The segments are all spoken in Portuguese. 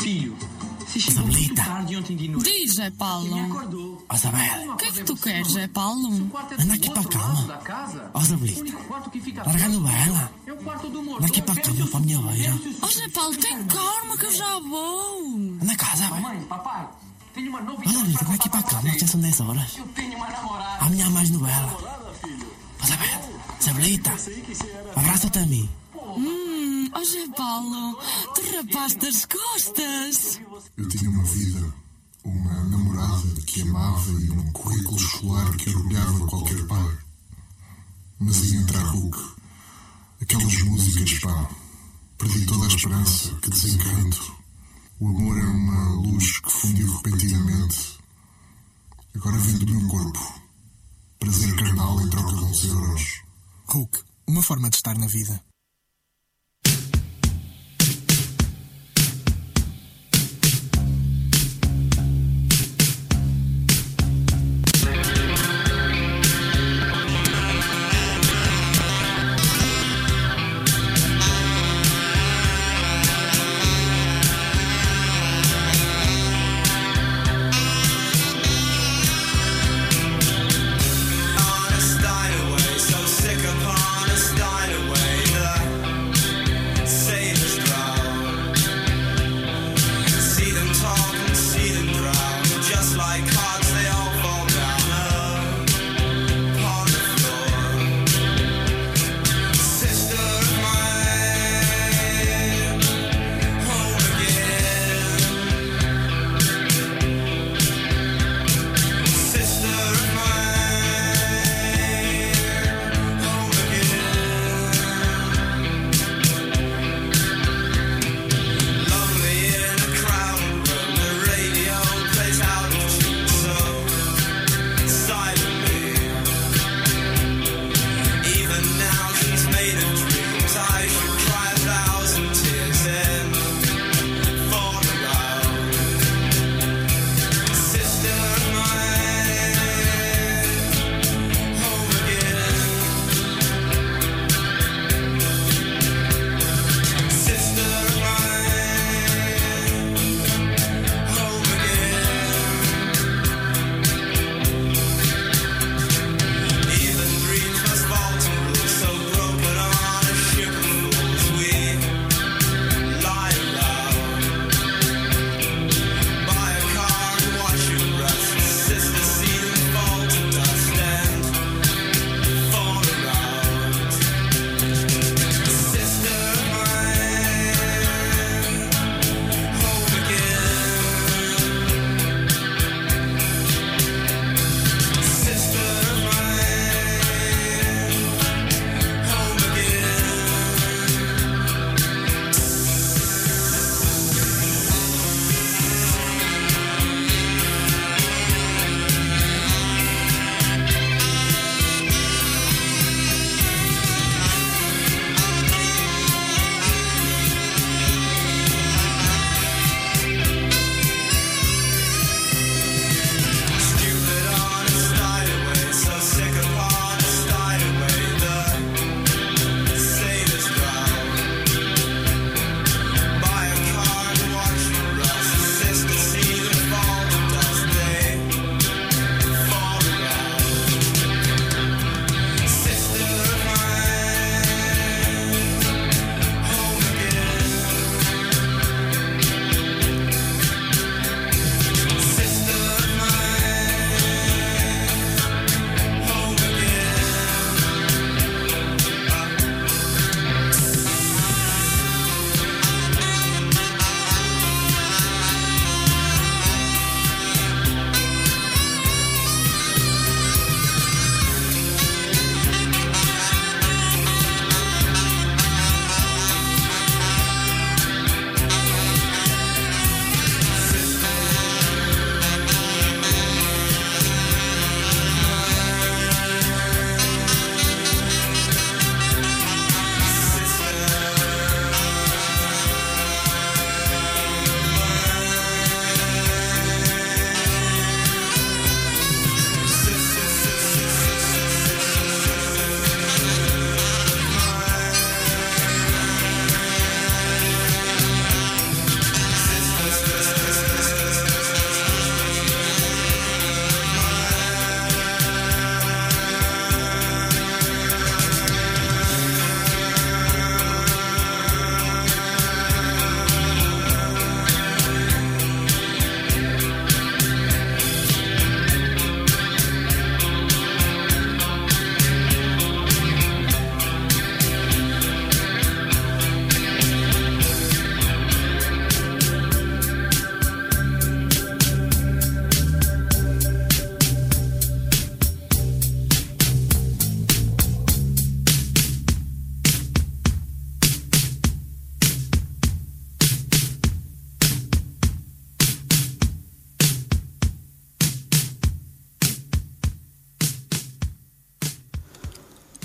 filho, se chegou muito tarde ontem de noite. Diz, Zé Paulo. Acordou. Ó, Isabel. O que é que tu queres, Zé Paulo? Anda aqui para a cama. Ó, Isabelita. Larga a novela. Anda aqui para a cama, para a minha beira. Ó, Zé Paulo, tem calma que eu já vou. Anda cá, Isabel. Mãe, papai, tenho uma Ó, novidade. Isabelita, anda aqui para a cama, já são 10 horas. Eu tenho uma namorada. Amanhã há mais novela. Ó, Isabel. Isabelita. Abraça-te a mim. Ó, Zé Paulo, tu rapaste as costas. Eu tinha uma vida, uma namorada que amava e um currículo escolar que orgulhava qualquer pai. Mas aí entra a Hulk. Aquelas músicas, pá. Perdi toda a esperança, que desencanto. O amor é uma luz que fundiu repentinamente. Agora vendo-me um corpo. Prazer carnal em troca de uns euros. Hulk, uma forma de estar na vida. Sick upon a style away.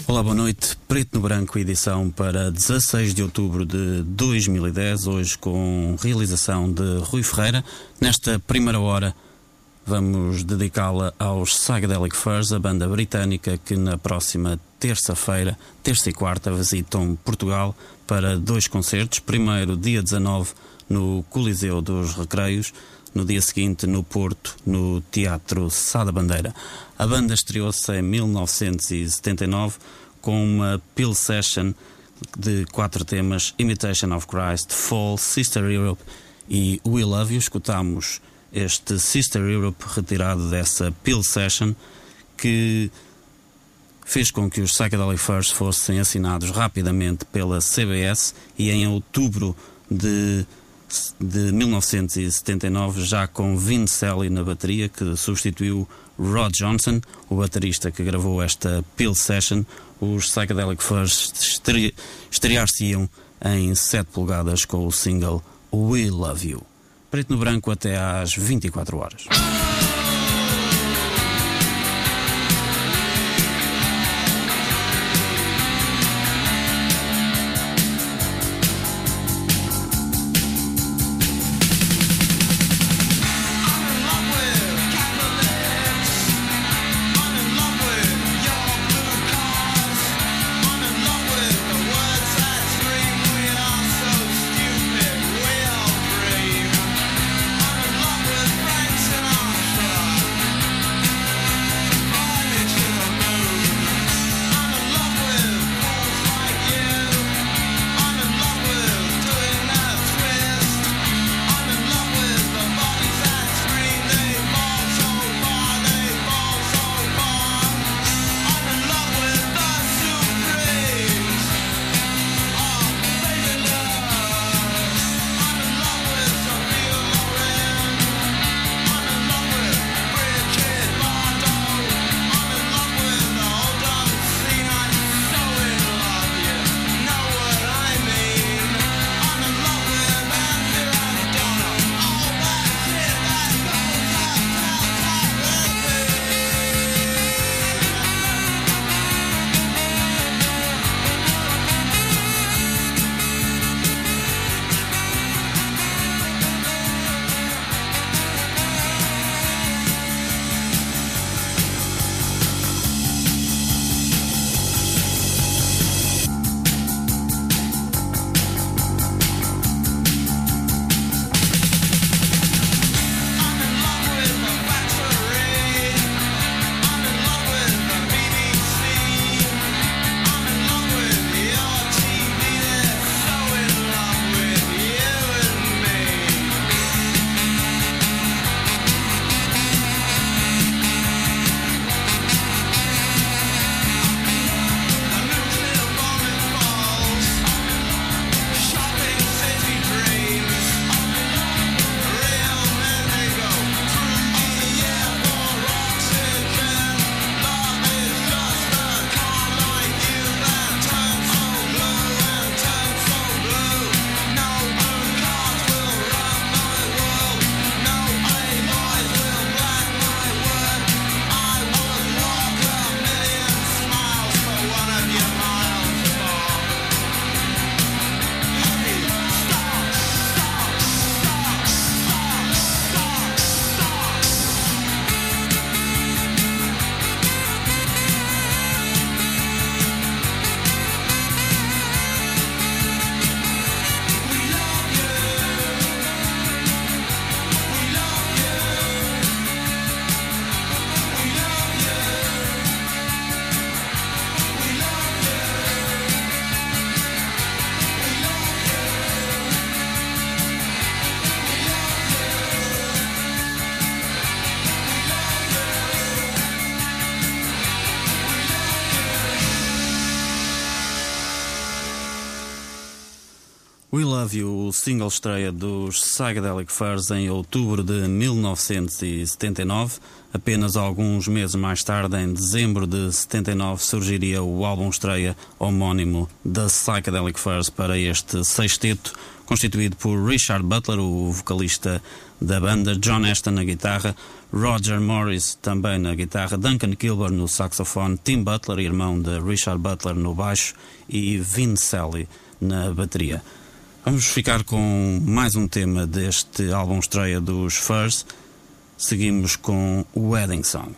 Olá, boa noite. Preto no Branco, edição para 16 de outubro de 2010, hoje com realização de Rui Ferreira. Nesta primeira hora vamos dedicá-la aos Psychedelic Furs, a banda britânica que na próxima terça-feira, terça e quarta, visitam Portugal para 2 concertos. Primeiro, dia 19, no Coliseu dos Recreios. No dia seguinte, no Porto, no Teatro Sá da Bandeira. A banda estreou-se em 1979 com uma Peel Session de 4 temas: Imitation of Christ, Fall, Sister Europe e We Love You. Escutámos este Sister Europe retirado dessa Peel Session, que fez com que os Psychedelic Furs fossem assinados rapidamente pela CBS, e em outubro de 1979, já com Vin Selly na bateria, que substituiu Rod Johnson, o baterista que gravou esta Peel Session, os Psychedelic Furs estrear-se-iam em 7 polegadas com o single We Love You. Preto no Branco até às 24 horas. Frank Sinatra. We Love You, o single estreia dos Psychedelic Furs em outubro de 1979. Apenas alguns meses mais tarde, em dezembro de 79, surgiria o álbum estreia homónimo da Psychedelic Furs para este sexteto, constituído por Richard Butler, o vocalista da banda, John Aston na guitarra, Roger Morris também na guitarra, Duncan Gilbert no saxofone, Tim Butler, irmão de Richard Butler, no baixo e Vin Scully na bateria. Vamos ficar com mais um tema deste álbum estreia dos Furs. Seguimos com Wedding Song.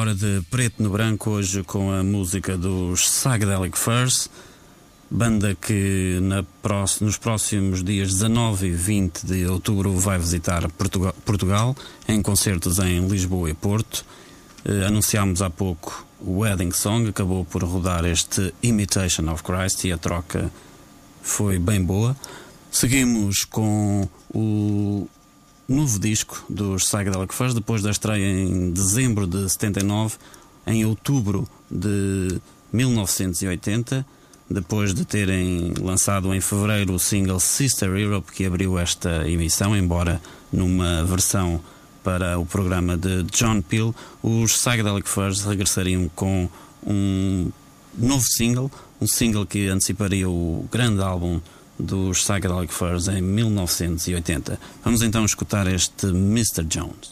hora de Preto no Branco, hoje com a música dos Psychedelic Furs, banda que nos próximos dias 19 e 20 de outubro vai visitar Portugal em concertos em Lisboa e Porto. Anunciámos há pouco o Wedding Song, acabou por rodar este Imitation of Christ e a troca foi bem boa. Seguimos com o novo disco dos Psychedelic Furs, depois da estreia em dezembro de 79, em outubro de 1980, depois de terem lançado em fevereiro o single Sister Europe, que abriu esta emissão, embora numa versão para o programa de John Peel. Os Psychedelic Furs regressariam com um novo single, um single que anteciparia o grande álbum dos Psychedelic Furs em 1980. Vamos então escutar este Mr. Jones.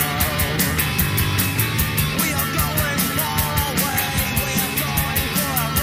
We are going far away, we are going for a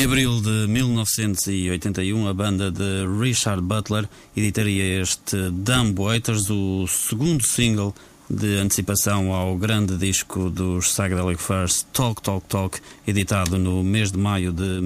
abril de 1981, a banda de Richard Butler editaria este Dumb Waiters, o segundo single de antecipação ao grande disco dos Psychedelic Furs, Talk Talk Talk, editado no mês de maio de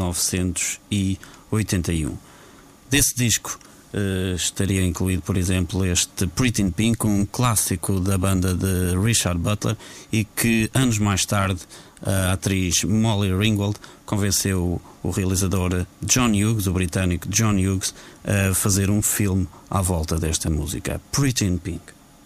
1981. Desse disco estaria incluído, por exemplo, este Pretty in Pink, um clássico da banda de Richard Butler, e que anos mais tarde a atriz Molly Ringwald convenceu o realizador John Hughes, o britânico John Hughes, a fazer um filme à volta desta música, Pretty in Pink.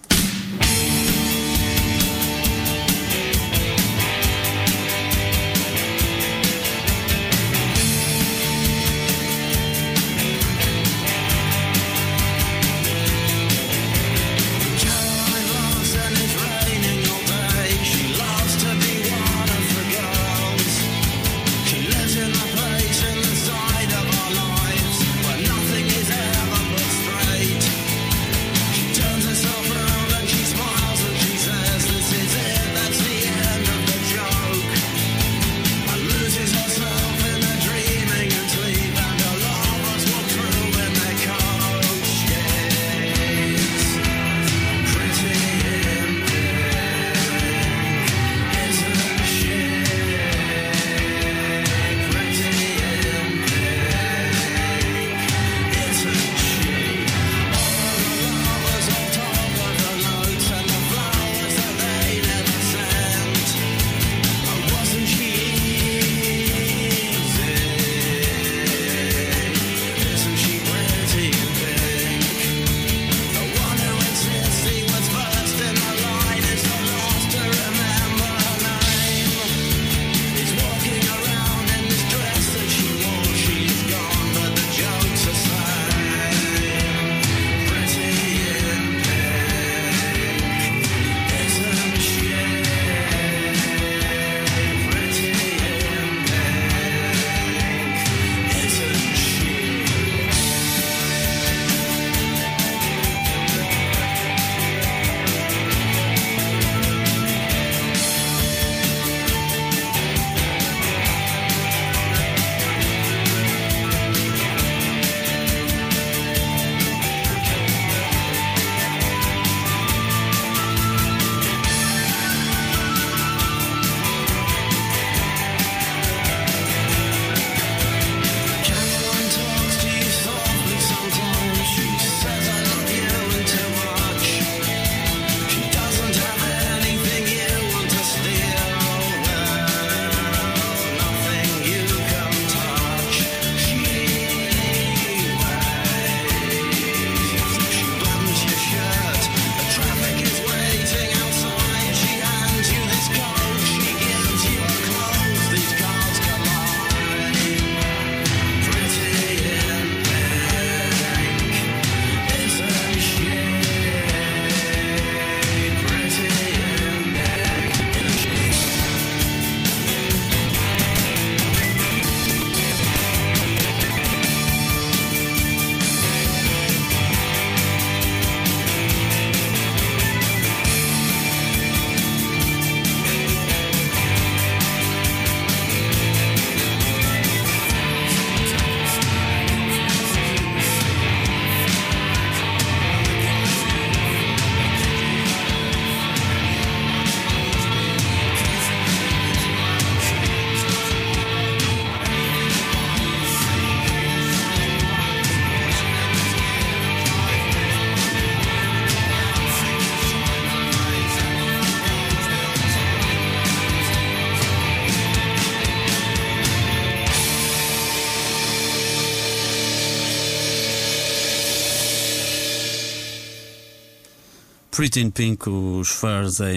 Pretty in Pink, os Furs, em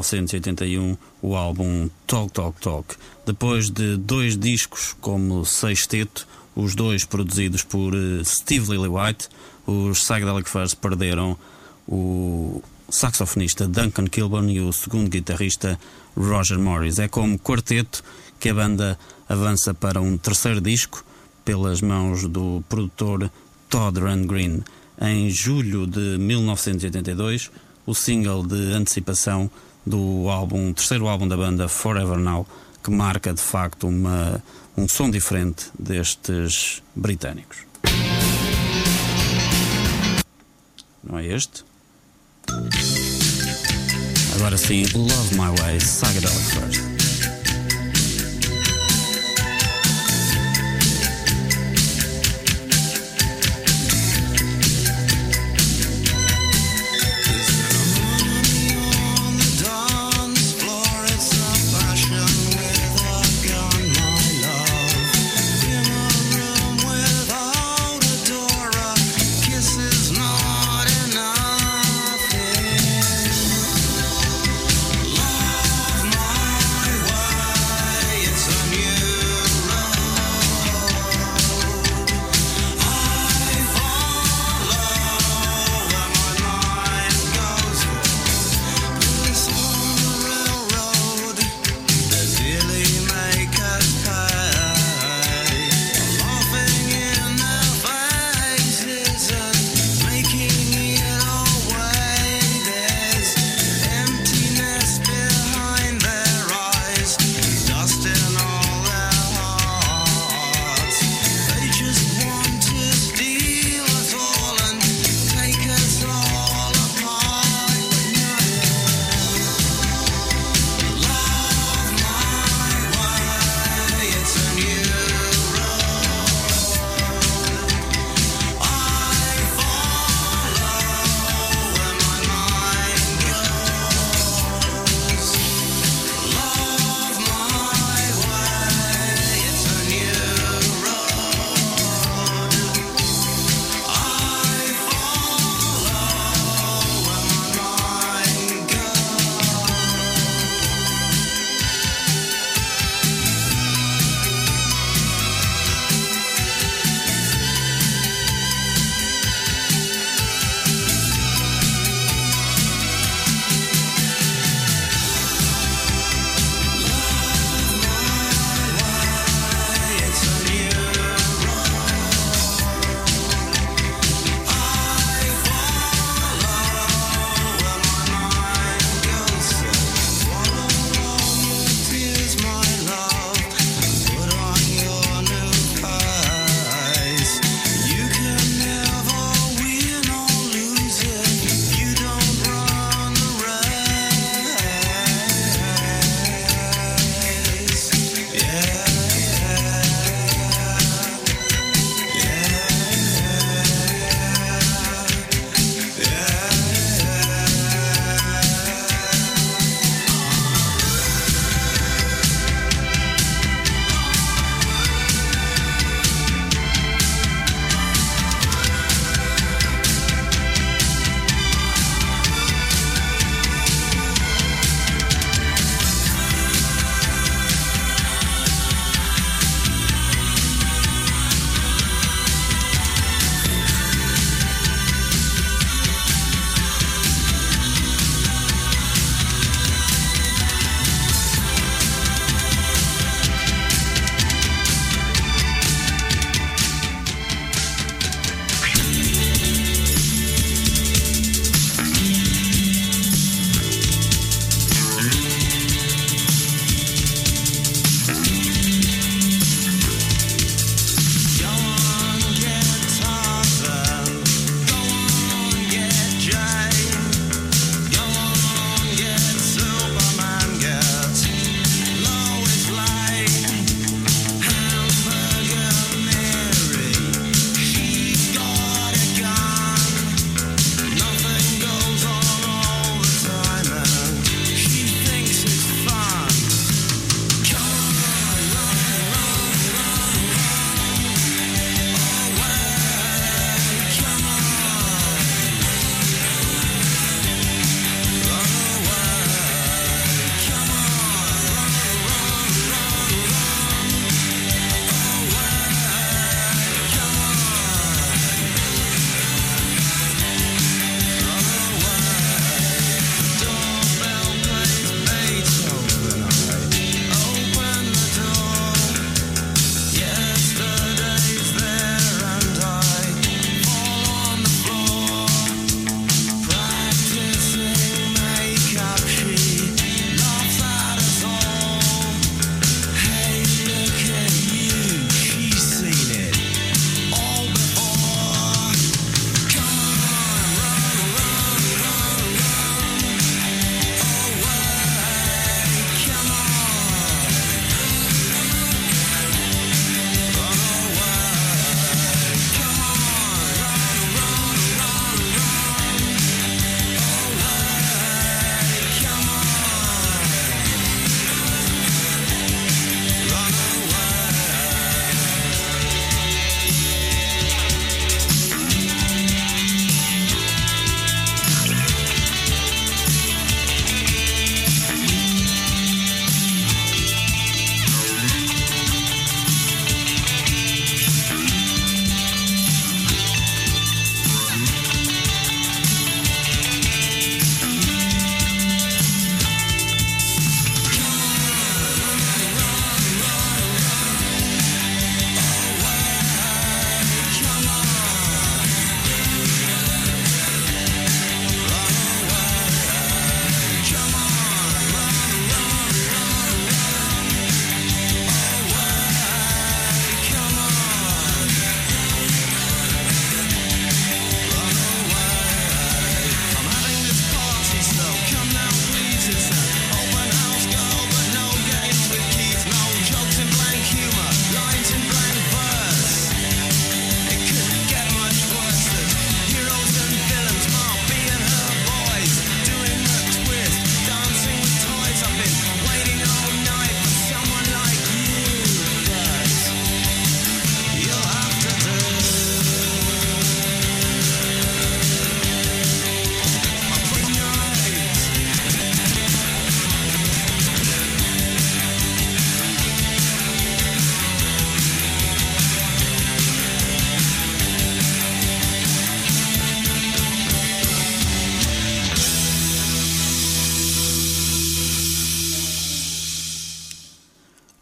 1981, o álbum Talk Talk Talk. Depois de 2 discos como sexteto, os 2 produzidos por Steve Lillywhite, os Psychedelic Furs perderam o saxofonista Duncan Kilburn e o segundo guitarrista Roger Morris. É como quarteto que a banda avança para um 3º disco pelas mãos do produtor Todd Rundgren. Em julho de 1982, o single de antecipação do álbum, 3º álbum da banda, Forever Now, que marca de facto um som diferente destes britânicos. Não é este? Agora sim, Love My Way, Psychedelic First. Love my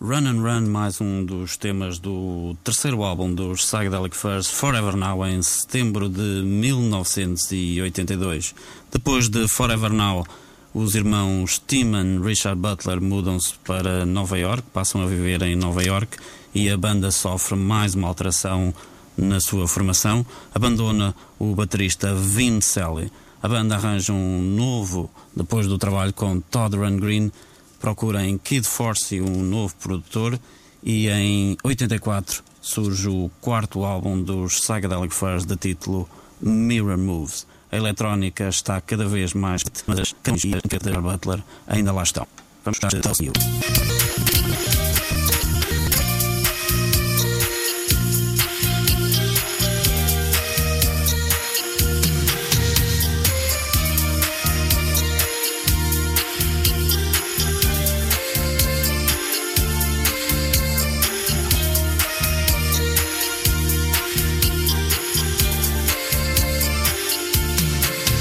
Run and Run, mais um dos temas do terceiro álbum dos Psychedelic Furs, Forever Now, em setembro de 1982. Depois de Forever Now, os irmãos Tim e Richard Butler mudam-se para Nova York, passam a viver em Nova York, e a banda sofre mais uma alteração na sua formação. Abandona o baterista Vin Selly. A banda arranja um novo depois do trabalho com Todd Rundgren. Procura em Kid Forsey um novo produtor, e em 84 surge o quarto álbum dos Psychedelic Furs, de título Mirror Moves. A eletrónica está cada vez mais, mas as canções de Butler ainda lá estão. Vamos estar a seguir.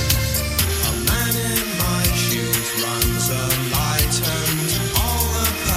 Runs a light and all the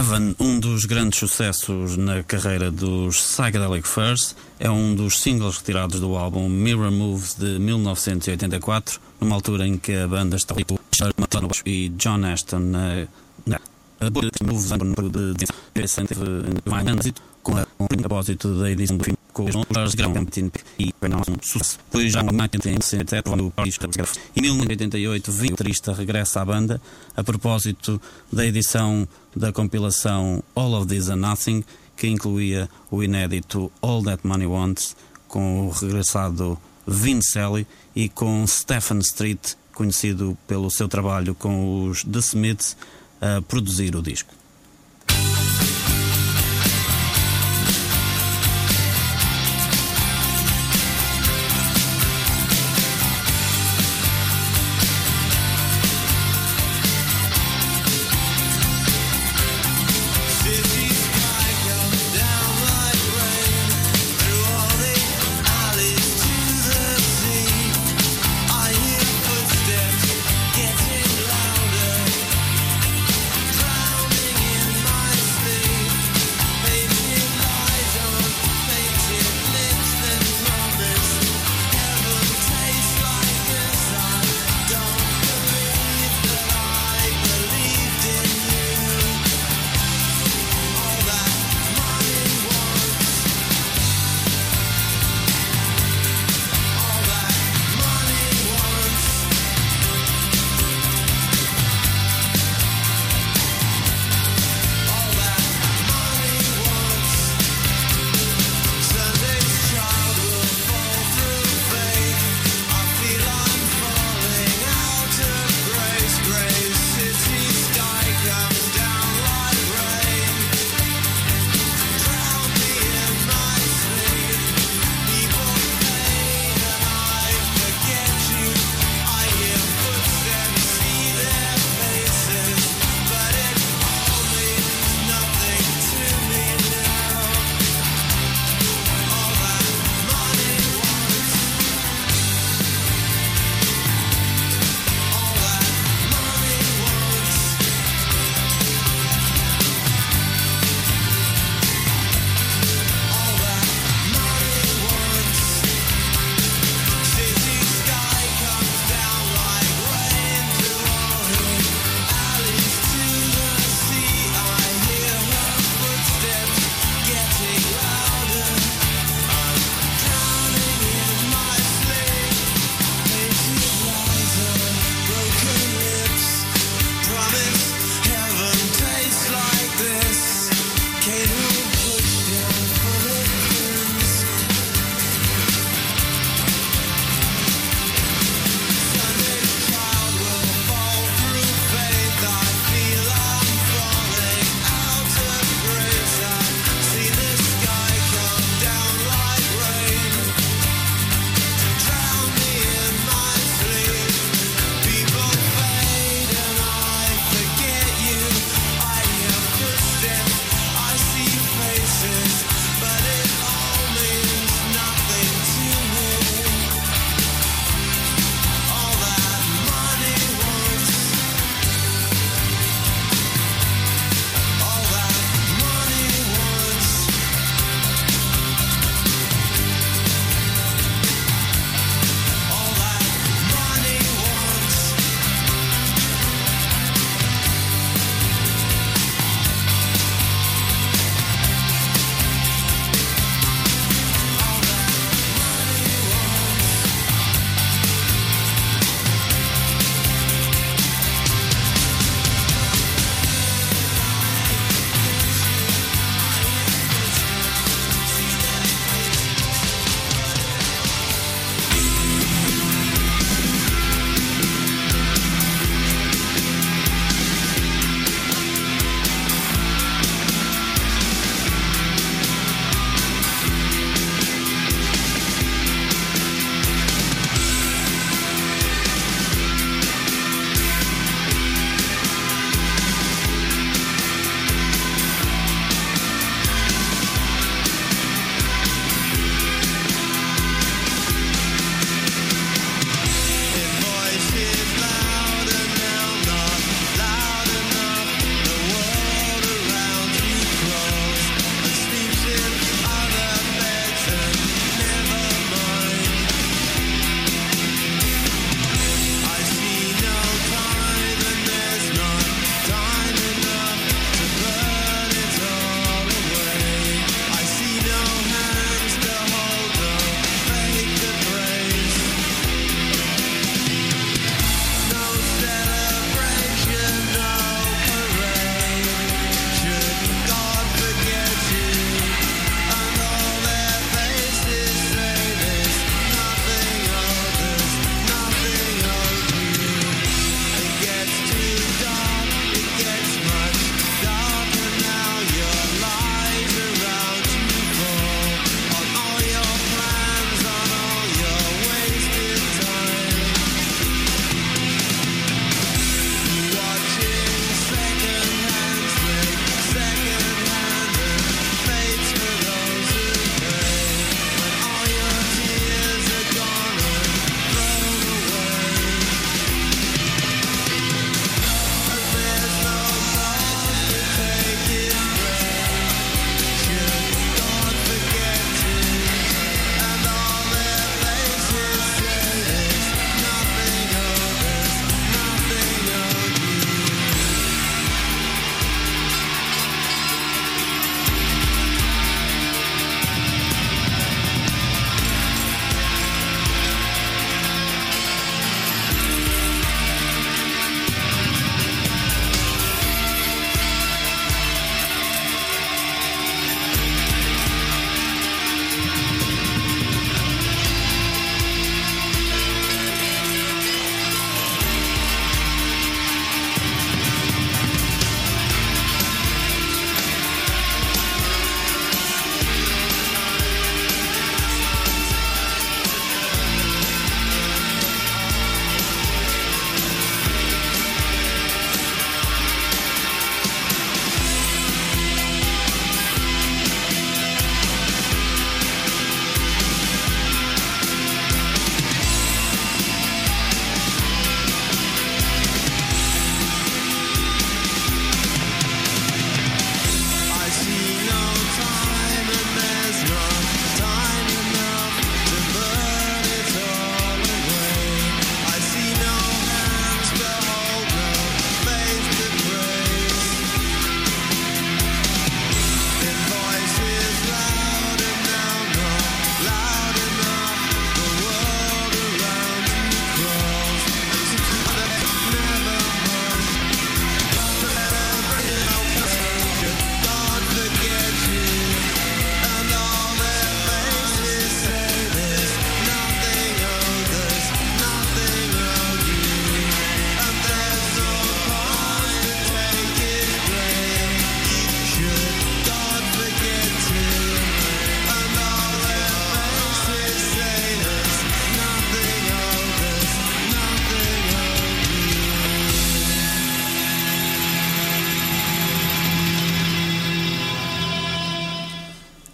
Heaven, um dos grandes sucessos na carreira dos Psychedelic Furs, é um dos singles retirados do álbum Mirror Moves de 1984, numa altura em que a banda estava com e John Ashton com o propósito da edição do filme com os Charles Graham e um sucesso. Depois já em 1987, quando o Paris em 1988, o guitarrista regressa à banda a propósito da edição da compilação All of This and Nothing, que incluía o inédito All That Money Wants, com o regressado Vince Kelly e com Stephen Street, conhecido pelo seu trabalho com os The Smiths, a produzir o disco. Getting louder, drowning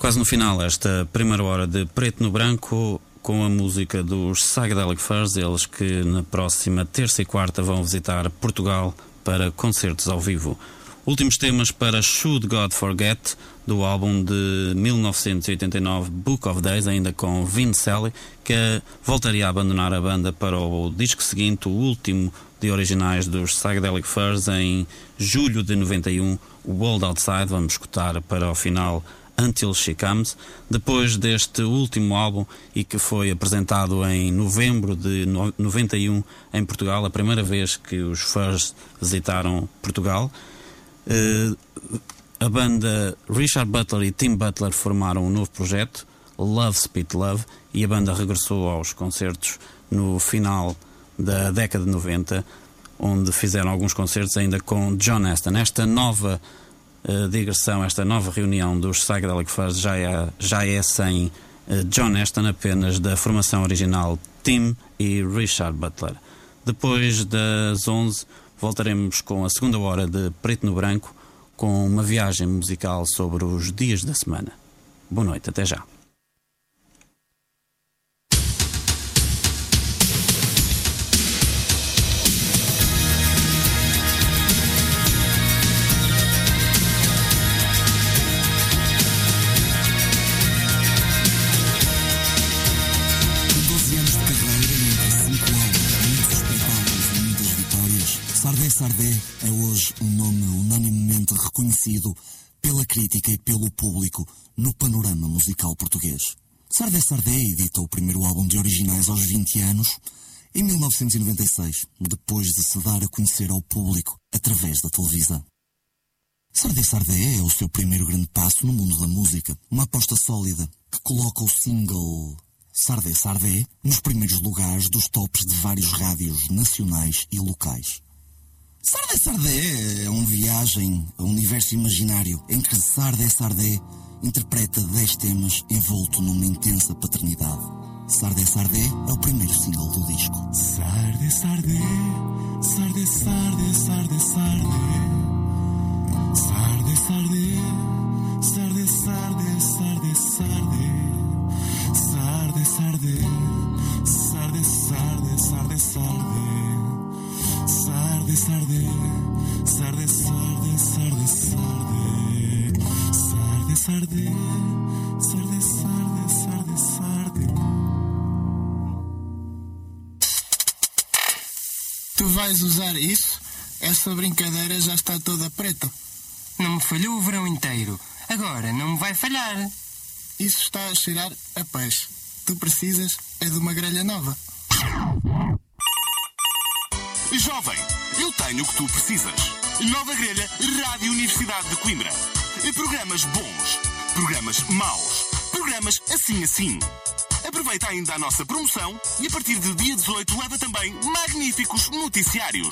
quase no final esta primeira hora de Preto no Branco com a música dos Psychedelic Furs, eles que na próxima terça e quarta vão visitar Portugal para concertos ao vivo. Últimos temas para Should God Forget, do álbum de 1989 Book of Days, ainda com Vince Sally, que voltaria a abandonar a banda para o disco seguinte, o último de originais dos Psychedelic Furs, em julho de 91, o World Outside. Vamos escutar para o final Until She Comes. Depois deste último álbum, e que foi apresentado em novembro de 91 em Portugal, a primeira vez que os Furs visitaram Portugal, a banda Richard Butler e Tim Butler formaram um novo projeto, Love Spit Love, e a banda regressou aos concertos no final da década de 90, onde fizeram alguns concertos ainda com John Aston. Esta nova digressão, esta nova reunião dos Psychedelic Furs já é sem John Aston, apenas da formação original Tim e Richard Butler. Depois das 11 voltaremos com a segunda hora de Preto no Branco, com uma viagem musical sobre os dias da semana. Boa noite, até já. Sardé é hoje um nome unanimemente reconhecido pela crítica e pelo público no panorama musical português. Sardé edita o primeiro álbum de originais aos 20 anos, em 1996, depois de se dar a conhecer ao público através da televisão. Sardé é o seu primeiro grande passo no mundo da música, uma aposta sólida que coloca o single Sardé nos primeiros lugares dos tops de vários rádios nacionais e locais. Sardé é uma viagem a um universo imaginário em que Sardé interpreta 10 temas envolto numa intensa paternidade. Sardé é o primeiro single do disco. Sardé, Sardé, Sardé, Sardé, Sardé, Sardé. Sardé, Sardé, Sardé, Sardé, Sardé, Sardé. Sardé, Sardé, Sardé, Sardé, Sardé, Sardé. Sardé, Sardé, Sardé, Sardé, Sardé, Sardé. Sardé, Sardé, Sardé, Sardé, Sardé, Sardé. Tu vais usar isso? Essa brincadeira já está toda preta. Não me falhou o verão inteiro. Agora não me vai falhar. Isso está a cheirar a peixe. Tu precisas é de uma grelha nova. Jovem, eu tenho o que tu precisas. Nova grelha Rádio Universidade de Coimbra. Programas bons, programas maus, programas assim. Aproveita ainda a nossa promoção e a partir do dia 18 leva também magníficos noticiários.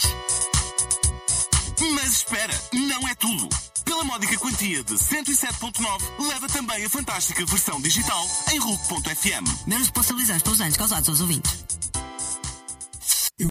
Mas espera, não é tudo. Pela módica quantia de 107.9, leva também a fantástica versão digital em RUC.fm. Menos responsabilidades pelos danos causados aos ouvintes.